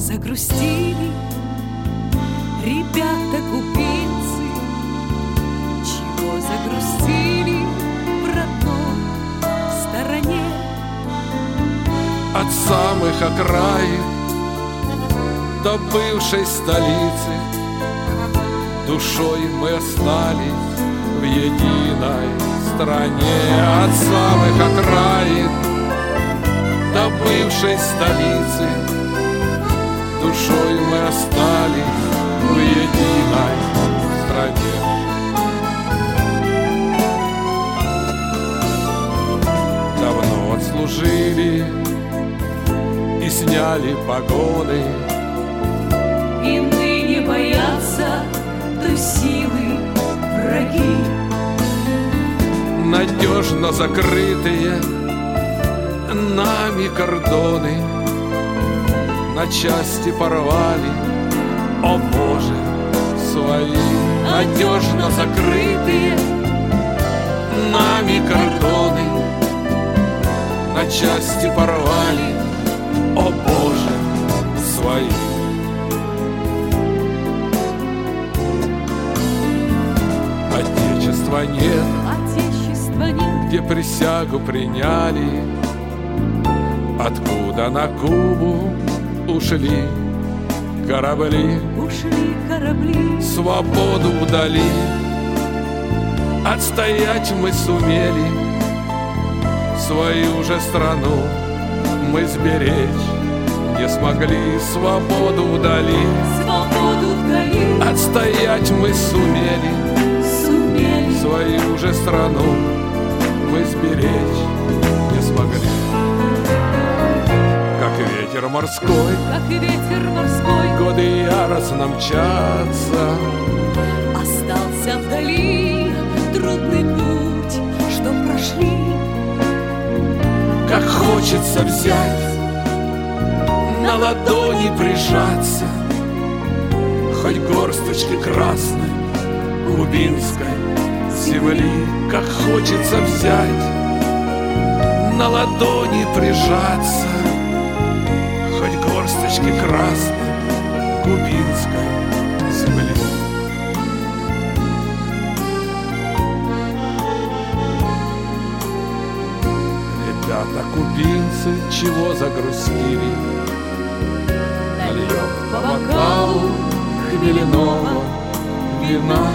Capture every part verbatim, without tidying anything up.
загрустили ребята-кубинцы? Чего загрустили в родной стороне? От самых окраин до бывшей столицы душой мы остались в единой стране. От самых окраин до бывшей столицы душой мы остались в единой стране. Давно отслужили и сняли погоны, и ныне боятся той силы враги. Надежно закрытые нами кордоны на части порвали, о Боже, свои. Надежно закрытые нами кордоны на части порвали, о Боже, свои. Отечества нет, Отечества нет, где присягу приняли, откуда на Кубу ушли корабли. ушли корабли. Свободу вдали отстоять мы сумели, свою же страну мы сберечь не смогли. Свободу вдали, Свободу вдали отстоять мы сумели, сумели. свою же страну мы сберечь не смогли. Как ветер морской, Как и ветер морской, годы яростно мчатся, остался вдали трудный путь, что прошли. как хочется взять, на ладони прижаться, хоть горсточки красной кубинской земли. Как хочется взять, на ладони прижаться, хоть горсточки красной кубинской земли. Ребята кубинцы, чего загрустили? Нальем по бокалу хмельного вина.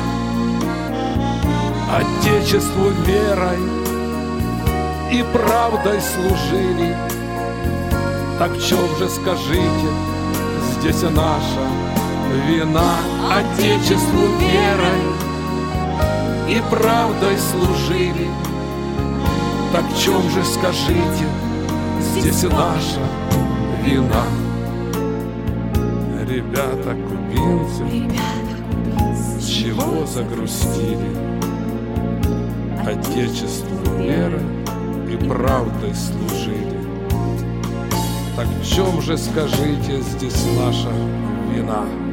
Отечеству верой и правдой служили. Так в чем же, скажите, здесь наша вина? Отечеству верой и правдой служили. Так в чем же, скажите, здесь наша вина? Ребята кубинцы, Ребята кубинцы, чего загрустили? Отечеству верой и правдой служили. Так в чем же, скажите, здесь наша вина?